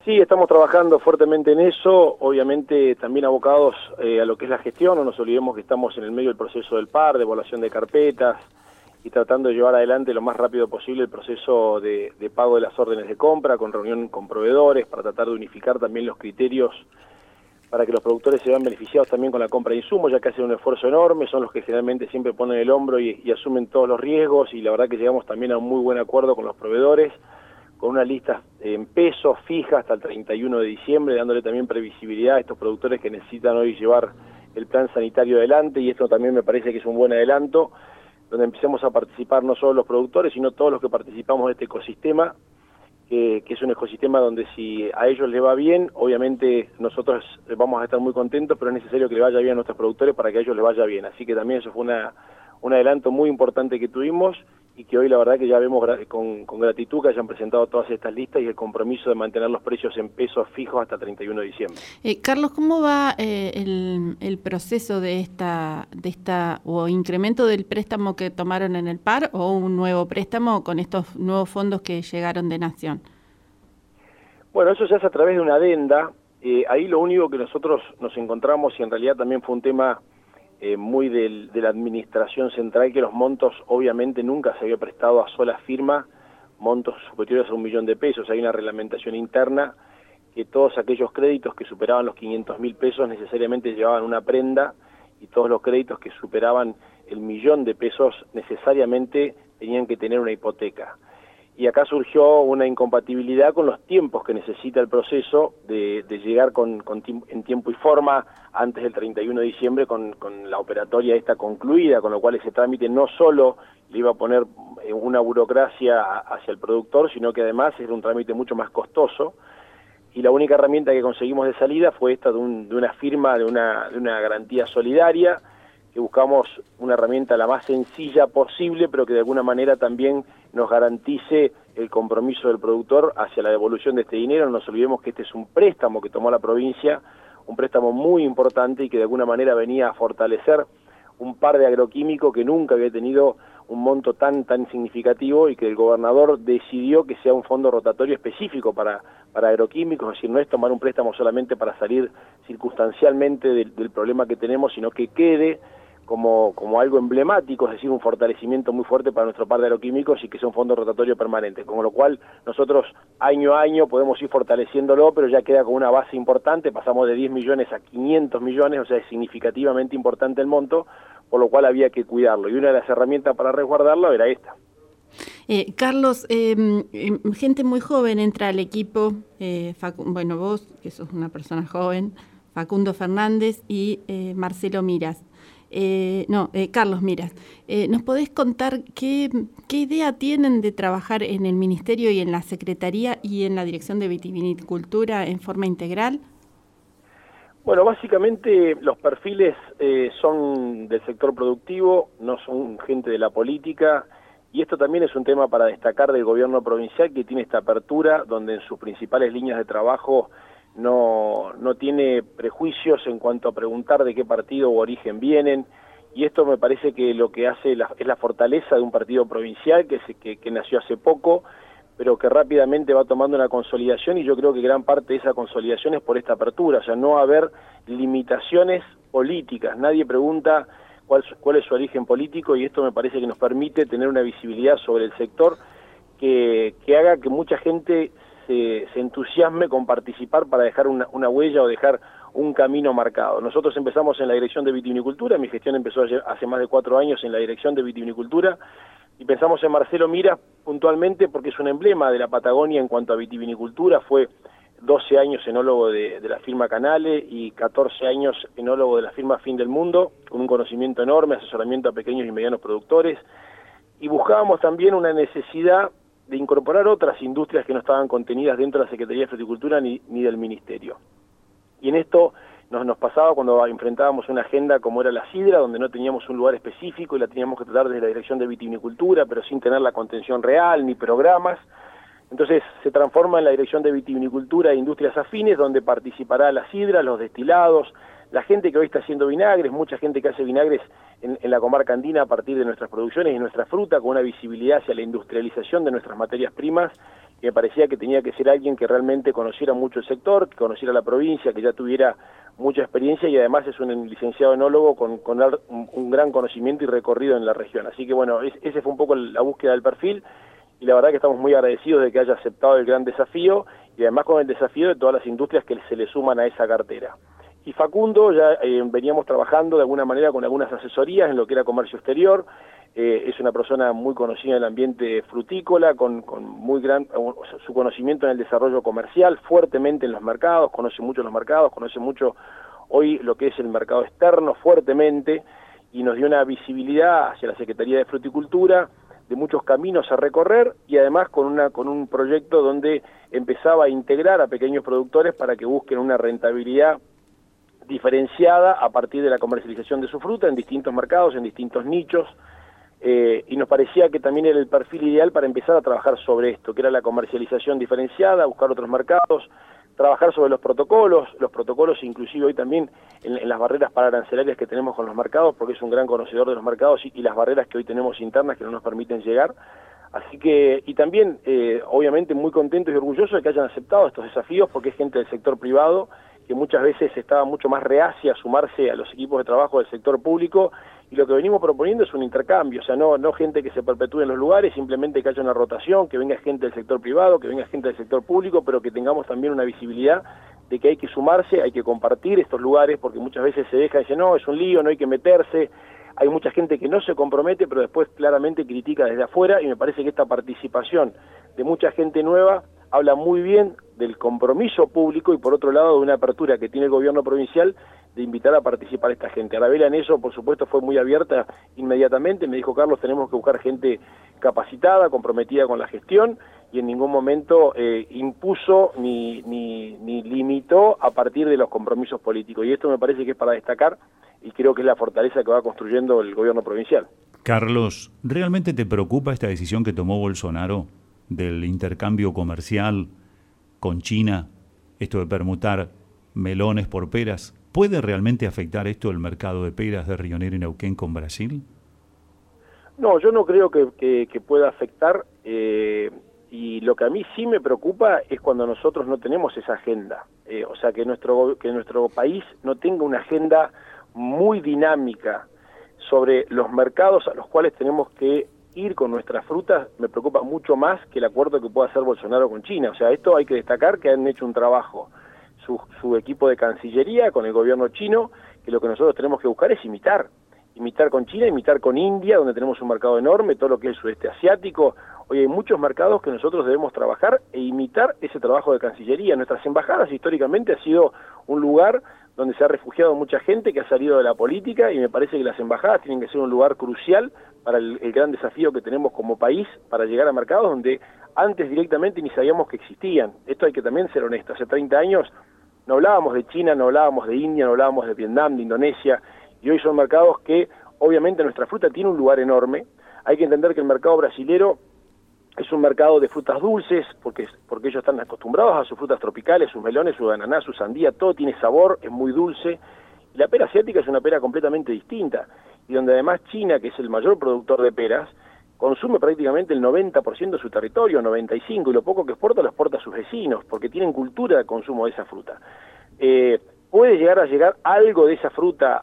Sí, estamos trabajando fuertemente en eso, obviamente también abocados a lo que es la gestión. No nos olvidemos que estamos en el medio del proceso del PAR, de evaluación de carpetas, y tratando de llevar adelante lo más rápido posible el proceso de pago de las órdenes de compra, con reunión con proveedores, para tratar de unificar también los criterios para que los productores se vean beneficiados también con la compra de insumos, ya que hacen un esfuerzo enorme, son los que generalmente siempre ponen el hombro y asumen todos los riesgos, y la verdad que llegamos también a un muy buen acuerdo con los proveedores, con una lista en pesos fija hasta el 31 de diciembre, dándole también previsibilidad a estos productores que necesitan hoy llevar el plan sanitario adelante, y esto también me parece que es un buen adelanto, donde empecemos a participar no solo los productores, sino todos los que participamos de este ecosistema, que es un ecosistema donde si a ellos les va bien, obviamente nosotros vamos a estar muy contentos, pero es necesario que le vaya bien a nuestros productores para que a ellos les vaya bien. Así que también eso fue un adelanto muy importante que tuvimos, y que hoy la verdad que ya vemos con gratitud que hayan presentado todas estas listas y el compromiso de mantener los precios en pesos fijos hasta 31 de diciembre. Carlos, ¿cómo va el proceso de esta o incremento del préstamo que tomaron en el PAR, o un nuevo préstamo con estos nuevos fondos que llegaron de Nación? Bueno, eso se hace a través de una adenda. Ahí lo único que nosotros nos encontramos, y en realidad también fue un tema muy de la administración central, que los montos obviamente nunca se había prestado a sola firma montos superiores a 1 millón de pesos. Hay una reglamentación interna que todos aquellos créditos que superaban los 500.000 pesos necesariamente llevaban una prenda, y todos los créditos que superaban el 1.000.000 de pesos necesariamente tenían que tener una hipoteca. Y acá surgió una incompatibilidad con los tiempos que necesita el proceso de llegar en tiempo y forma antes del 31 de diciembre con la operatoria esta concluida, con lo cual ese trámite no solo le iba a poner una burocracia hacia el productor, sino que además era un trámite mucho más costoso. Y la única herramienta que conseguimos de salida fue esta de una firma, de una garantía solidaria, que buscamos una herramienta la más sencilla posible, pero que de alguna manera también nos garantice el compromiso del productor hacia la devolución de este dinero. No nos olvidemos que este es un préstamo que tomó la provincia, un préstamo muy importante, y que de alguna manera venía a fortalecer un par de agroquímicos que nunca había tenido un monto tan significativo, y que el gobernador decidió que sea un fondo rotatorio específico para agroquímicos. Es decir, no es tomar un préstamo solamente para salir circunstancialmente del problema que tenemos, sino que quede como algo emblemático, es decir, un fortalecimiento muy fuerte para nuestro par de agroquímicos, y que sea un fondo rotatorio permanente, con lo cual nosotros año a año podemos ir fortaleciéndolo, pero ya queda con una base importante. Pasamos de 10 millones a 500 millones, o sea, es significativamente importante el monto, por lo cual había que cuidarlo, y una de las herramientas para resguardarlo era esta. Carlos, gente muy joven entra al equipo, bueno, vos, que sos una persona joven, Facundo Fernández y Marcelo Miras. Carlos Miras. ¿Nos podés contar qué idea tienen de trabajar en el Ministerio y en la Secretaría y en la Dirección de Vitivinicultura en forma integral? Bueno, básicamente los perfiles son del sector productivo, no son gente de la política, y esto también es un tema para destacar del gobierno provincial, que tiene esta apertura, donde en sus principales líneas de trabajo no tiene prejuicios en cuanto a preguntar de qué partido u origen vienen, y esto me parece que lo que hace es la fortaleza de un partido provincial que nació hace poco, pero que rápidamente va tomando una consolidación, y yo creo que gran parte de esa consolidación es por esta apertura. O sea, no haber limitaciones políticas, nadie pregunta cuál es su origen político, y esto me parece que nos permite tener una visibilidad sobre el sector que haga que mucha gente se entusiasme con participar para dejar una huella o dejar un camino marcado. Nosotros empezamos en la Dirección de Vitivinicultura, mi gestión empezó hace más de 4 años en la Dirección de Vitivinicultura, y pensamos en Marcelo Miras puntualmente porque es un emblema de la Patagonia en cuanto a vitivinicultura. Fue 12 años enólogo de la firma Canale y 14 años enólogo de la firma Fin del Mundo, con un conocimiento enorme, asesoramiento a pequeños y medianos productores, y buscábamos también una necesidad de incorporar otras industrias que no estaban contenidas dentro de la Secretaría de Fruticultura ni del Ministerio. Y en esto nos pasaba cuando enfrentábamos una agenda como era la sidra, donde no teníamos un lugar específico y la teníamos que tratar desde la Dirección de Vitivinicultura, pero sin tener la contención real ni programas. Entonces se transforma en la Dirección de Vitivinicultura e Industrias Afines, donde participará la sidra, los destilados, la gente que hoy está haciendo vinagres, mucha gente que hace vinagres en la comarca andina a partir de nuestras producciones y nuestra fruta, con una visibilidad hacia la industrialización de nuestras materias primas, y me parecía que tenía que ser alguien que realmente conociera mucho el sector, que conociera la provincia, que ya tuviera mucha experiencia y además es un licenciado enólogo con un gran conocimiento y recorrido en la región. Así que bueno, ese fue un poco la búsqueda del perfil y la verdad que estamos muy agradecidos de que haya aceptado el gran desafío y además con el desafío de todas las industrias que se le suman a esa cartera. Y Facundo, ya veníamos trabajando de alguna manera con algunas asesorías en lo que era comercio exterior. Es una persona muy conocida en el ambiente frutícola, con muy gran su conocimiento en el desarrollo comercial, fuertemente en los mercados, conoce mucho los mercados, conoce mucho hoy lo que es el mercado externo fuertemente, y nos dio una visibilidad hacia la Secretaría de Fruticultura, de muchos caminos a recorrer, y además con un proyecto donde empezaba a integrar a pequeños productores para que busquen una rentabilidad diferenciada a partir de la comercialización de su fruta en distintos mercados, en distintos nichos, y nos parecía que también era el perfil ideal para empezar a trabajar sobre esto, que era la comercialización diferenciada, buscar otros mercados, trabajar sobre los protocolos inclusive hoy también en las barreras pararancelarias que tenemos con los mercados, porque es un gran conocedor de los mercados y las barreras que hoy tenemos internas que no nos permiten llegar. Así que, y también obviamente muy contentos y orgullosos de que hayan aceptado estos desafíos, porque es gente del sector privado que muchas veces estaba mucho más reacia a sumarse a los equipos de trabajo del sector público, y lo que venimos proponiendo es un intercambio, o sea, no gente que se perpetúe en los lugares, simplemente que haya una rotación, que venga gente del sector privado, que venga gente del sector público, pero que tengamos también una visibilidad de que hay que sumarse, hay que compartir estos lugares, porque muchas veces se deja y dice, no, es un lío, no hay que meterse. Hay mucha gente que no se compromete, pero después claramente critica desde afuera, y me parece que esta participación de mucha gente nueva habla muy bien del compromiso público y por otro lado de una apertura que tiene el gobierno provincial de invitar a participar a esta gente. Arabela en eso, por supuesto, fue muy abierta inmediatamente, me dijo, Carlos, tenemos que buscar gente capacitada, comprometida con la gestión, y en ningún momento impuso ni limitó a partir de los compromisos políticos. Y esto me parece que es para destacar y creo que es la fortaleza que va construyendo el gobierno provincial. Carlos, ¿realmente te preocupa esta decisión que tomó Bolsonaro del intercambio comercial con China, esto de permutar melones por peras? ¿Puede realmente afectar esto el mercado de peras de Río Negro y Neuquén con Brasil? No, yo no creo que pueda afectar, y lo que a mí sí me preocupa es cuando nosotros no tenemos esa agenda, o sea, que nuestro país no tenga una agenda muy dinámica sobre los mercados a los cuales tenemos que ir con nuestras frutas. Me preocupa mucho más que el acuerdo que pueda hacer Bolsonaro con China. O sea, esto hay que destacar que han hecho un trabajo su equipo de Cancillería con el gobierno chino, que lo que nosotros tenemos que buscar es imitar con China, imitar con India, donde tenemos un mercado enorme, todo lo que es el sudeste asiático. Hoy hay muchos mercados que nosotros debemos trabajar e imitar ese trabajo de Cancillería. Nuestras embajadas históricamente ha sido un lugar donde se ha refugiado mucha gente que ha salido de la política, y me parece que las embajadas tienen que ser un lugar crucial para el gran desafío que tenemos como país para llegar a mercados donde antes directamente ni sabíamos que existían. Esto hay que también ser honesto. Hace 30 años no hablábamos de China, no hablábamos de India, no hablábamos de Vietnam, de Indonesia, y hoy son mercados que obviamente nuestra fruta tiene un lugar enorme. Hay que entender que el mercado brasilero es un mercado de frutas dulces, porque ellos están acostumbrados a sus frutas tropicales, sus melones, su ananá, su sandía, todo tiene sabor, es muy dulce. Y la pera asiática es una pera completamente distinta, y donde además China, que es el mayor productor de peras, consume prácticamente el 90% de su territorio, 95%, y lo poco que exporta lo exporta a sus vecinos, porque tienen cultura de consumo de esa fruta. ¿Puede llegar algo de esa fruta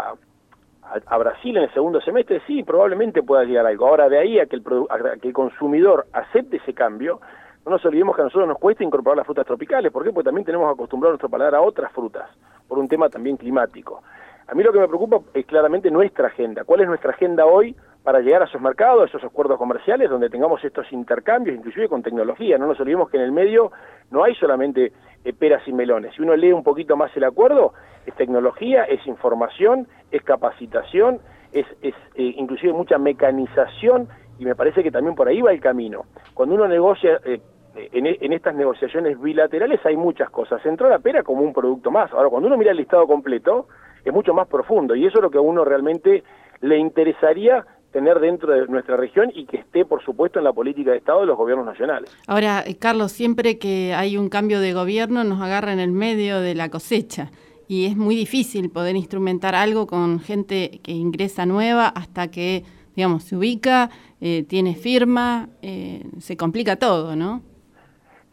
a Brasil en el segundo semestre? Sí, probablemente pueda llegar algo. Ahora, de ahí a que el consumidor acepte ese cambio, no nos olvidemos que a nosotros nos cuesta incorporar las frutas tropicales. ¿Por qué? Porque también tenemos acostumbrado nuestro paladar a otras frutas, por un tema también climático. A mí lo que me preocupa es claramente nuestra agenda. ¿Cuál es nuestra agenda hoy para llegar a esos mercados, a esos acuerdos comerciales, donde tengamos estos intercambios, inclusive con tecnología? No nos olvidemos que en el medio no hay solamente peras y melones. Si uno lee un poquito más el acuerdo, es tecnología, es información, es capacitación, es inclusive mucha mecanización, y me parece que también por ahí va el camino. Cuando uno negocia, en estas negociaciones bilaterales hay muchas cosas. Entró la pera como un producto más. Ahora, cuando uno mira el listado completo, es mucho más profundo, y eso es lo que a uno realmente le interesaría tener dentro de nuestra región, y que esté, por supuesto, en la política de Estado de los gobiernos nacionales. Ahora, Carlos, siempre que hay un cambio de gobierno nos agarra en el medio de la cosecha, y es muy difícil poder instrumentar algo con gente que ingresa nueva hasta que, digamos, se ubica, tiene firma, se complica todo, ¿no?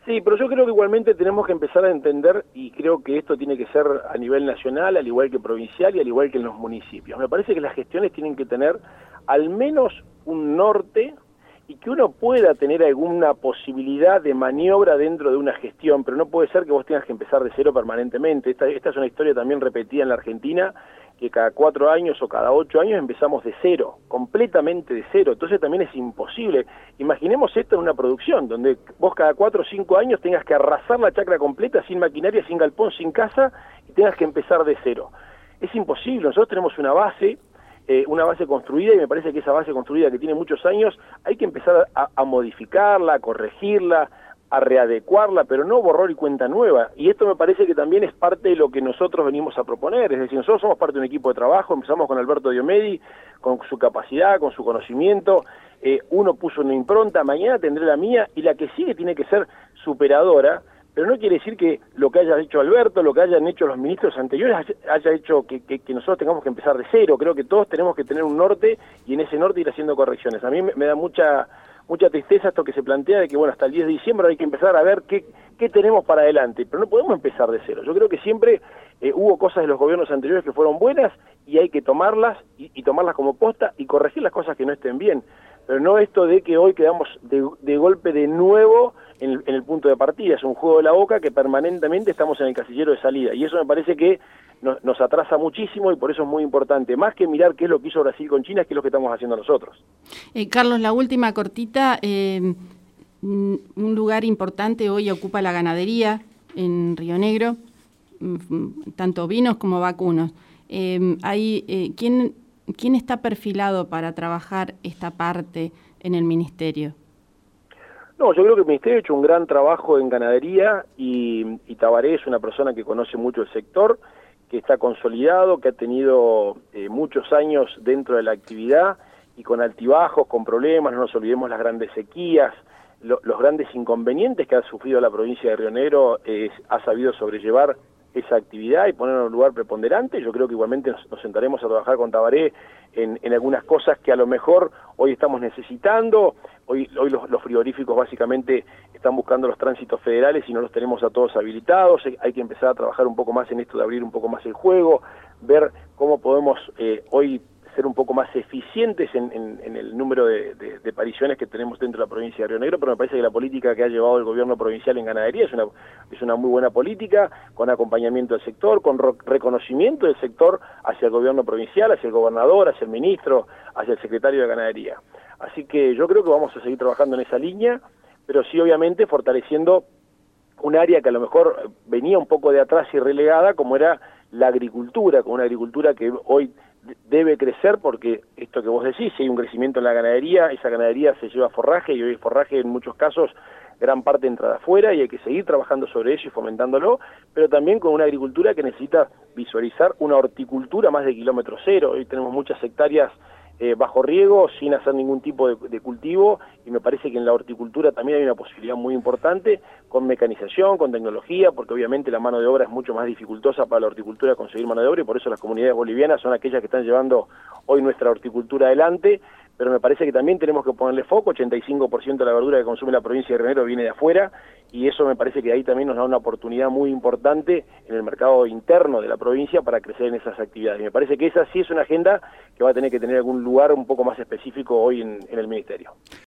Sí, pero yo creo que igualmente tenemos que empezar a entender, y creo que esto tiene que ser a nivel nacional, al igual que provincial y al igual que en los municipios. Me parece que las gestiones tienen que tener al menos un norte y que uno pueda tener alguna posibilidad de maniobra dentro de una gestión, pero no puede ser que vos tengas que empezar de cero permanentemente. Esta es una historia también repetida en la Argentina, que cada 4 años o cada 8 años empezamos de cero, completamente de cero. Entonces también es imposible. Imaginemos esto en una producción, donde vos cada 4 o 5 años tengas que arrasar la chacra completa, sin maquinaria, sin galpón, sin casa, y tengas que empezar de cero. Es imposible. Nosotros tenemos una base construida, y me parece que esa base construida, que tiene muchos años, hay que empezar a modificarla, a corregirla, a readecuarla, pero no borrón y cuenta nueva. Y esto me parece que también es parte de lo que nosotros venimos a proponer. Es decir, nosotros somos parte de un equipo de trabajo, empezamos con Alberto Diomedi, con su capacidad, con su conocimiento, uno puso una impronta, mañana tendré la mía, y la que sigue tiene que ser superadora, pero no quiere decir que lo que haya hecho Alberto, lo que hayan hecho los ministros anteriores, haya hecho que nosotros tengamos que empezar de cero. Creo que todos tenemos que tener un norte, y en ese norte ir haciendo correcciones. A mí me da mucha tristeza esto que se plantea de que, bueno, hasta el 10 de diciembre hay que empezar a ver qué tenemos para adelante, pero no podemos empezar de cero. Yo creo que siempre hubo cosas de los gobiernos anteriores que fueron buenas, y hay que tomarlas y tomarlas como posta y corregir las cosas que no estén bien, pero no esto de que hoy quedamos de golpe de nuevo en el punto de partida. Es un juego de la boca que permanentemente estamos en el casillero de salida, y eso me parece que nos atrasa muchísimo, y por eso es muy importante, más que mirar qué es lo que hizo Brasil con China, es qué es lo que estamos haciendo nosotros. Carlos, la última cortita, un lugar importante hoy ocupa la ganadería en Río Negro, tanto ovinos como vacunos. ¿Quién está perfilado para trabajar esta parte en el Ministerio? No, yo creo que el Ministerio ha hecho un gran trabajo en ganadería, y Tabaré es una persona que conoce mucho el sector, que está consolidado, que ha tenido muchos años dentro de la actividad, y con altibajos, con problemas. No nos olvidemos las grandes sequías, los grandes inconvenientes que ha sufrido la provincia de Río Negro. Ha sabido sobrellevar esa actividad y ponerla en un lugar preponderante. Yo creo que igualmente nos sentaremos a trabajar con Tabaré en algunas cosas que a lo mejor hoy estamos necesitando. Hoy los frigoríficos básicamente están buscando los tránsitos federales y no los tenemos a todos habilitados. Hay que empezar a trabajar un poco más en esto de abrir un poco más el juego, ver cómo podemos hoy ser un poco más eficientes en el número de pariciones que tenemos dentro de la provincia de Río Negro, pero me parece que la política que ha llevado el gobierno provincial en ganadería es una muy buena política, con acompañamiento del sector, con reconocimiento del sector hacia el gobierno provincial, hacia el gobernador, hacia el ministro, hacia el secretario de Ganadería. Así que yo creo que vamos a seguir trabajando en esa línea, pero sí obviamente fortaleciendo un área que a lo mejor venía un poco de atrás y relegada, como era la agricultura, con una agricultura que hoy debe crecer, porque esto que vos decís, si hay un crecimiento en la ganadería, esa ganadería se lleva forraje, y hoy el forraje en muchos casos gran parte entra de afuera, y hay que seguir trabajando sobre ello y fomentándolo, pero también con una agricultura que necesita visualizar una horticultura más de kilómetro cero. Hoy tenemos muchas hectáreas bajo riego, sin hacer ningún tipo de cultivo, y me parece que en la horticultura también hay una posibilidad muy importante, con mecanización, con tecnología, porque obviamente la mano de obra es mucho más dificultosa para la horticultura conseguir mano de obra, y por eso las comunidades bolivianas son aquellas que están llevando hoy nuestra horticultura adelante. Pero me parece que también tenemos que ponerle foco. 85% de la verdura que consume la provincia de Río Negro viene de afuera, y eso me parece que ahí también nos da una oportunidad muy importante en el mercado interno de la provincia para crecer en esas actividades. Y me parece que esa sí es una agenda que va a tener que tener algún lugar un poco más específico hoy en el Ministerio.